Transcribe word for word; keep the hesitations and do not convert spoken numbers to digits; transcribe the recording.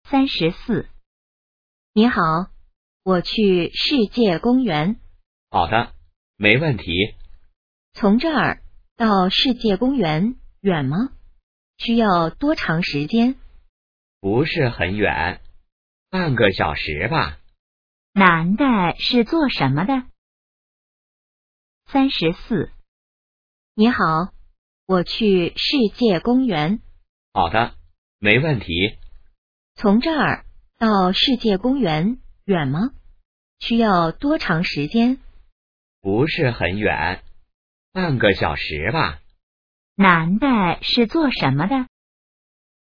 三十四。你好，我去世界公园。 好的，没问题。 从这儿到世界公园远吗？需要多长时间？ 不是很远，半个小时吧。 男的是做什么的？三十四。你好，我去世界公园。 好的，没问题。 从这儿到世界公园远吗？需要多长时间？ 不是很远，半个小时吧。 男的是做什么的？